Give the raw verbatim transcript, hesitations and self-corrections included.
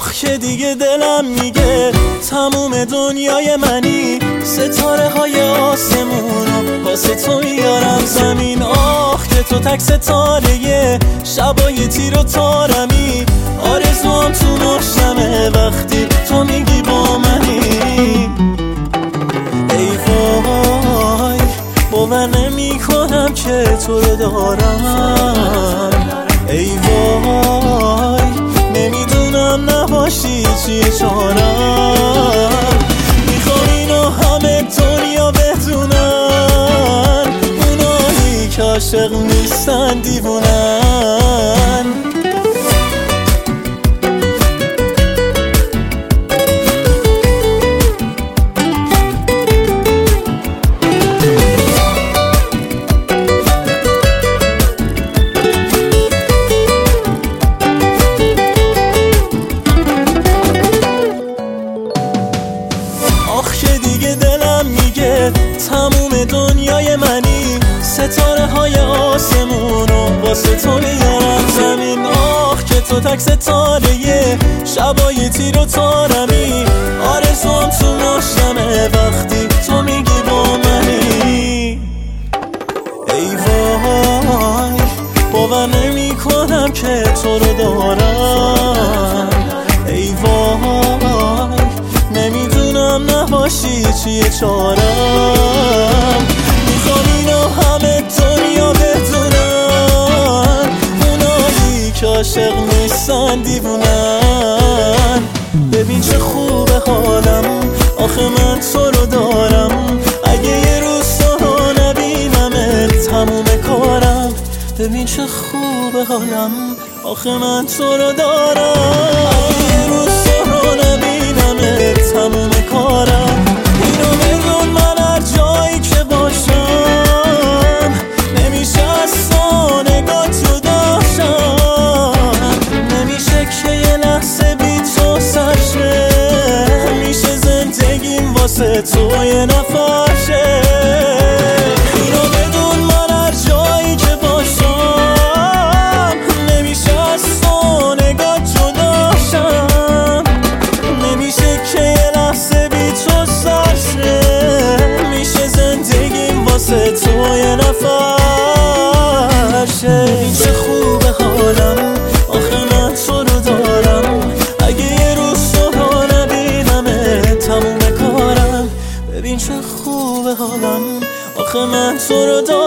آخ که دیگه دلم میگه تموم دنیای منی، ستاره های آسمونو واسه تو میارم زمین. آخ که تو تک ستاره شبای تیر و تارمی، آرزوام تو مشتمه وقتی تو میگی با منی. ای وای باور نمی کنم که تو رو دارم، ای وای نمیدونم نباشی چیه چارم. میخوام اینو همه دنیا بدونن، اونایی که عاشق نیستن دیوونن. تموم دنیای منی، ستاره های آسمونو واسه تو میارم زمین. آخ که تو تک ستاره شبای تیر و تارمی، آرزوام تو مشتمه وقتی تو میگی با منی. ای وای باور نمی کنم که تو رو دارم، ای وای نمیدونم نباشی چیه چارم. میخوام اینو همه دنیا بدونن، اونایی که عاشق نیستن دیوونن. ببین چه خوبه حالم، آخه من تو رو دارم. اگه یه روز تو رو نبینم تموم کارم. ببین چه خوبه حالم، آخه من تو رو دارم. اگه یه روز تو رو نبینم تموم کارم. اینو بدون من هر جایی که باشم، نمیشه از تو نگاه جداشم. نمیشه که یه لحظه بی تو سر شه، میشه زندگیم واسه تو یه نفرشه. اینو بدون من هر جایی که باشم، نمیشه از تو نگاه جداشم. نمیشه که یه لحظه بی تو سر شه، میشه زندگیم واسه تو یه نفرشه. این چه خوبه حالم، آخه من تو رو دارم. اگه یه روز تو رو نبینم تموم کارم. ببین چه خوبه حالم، آخه من تو رو دارم.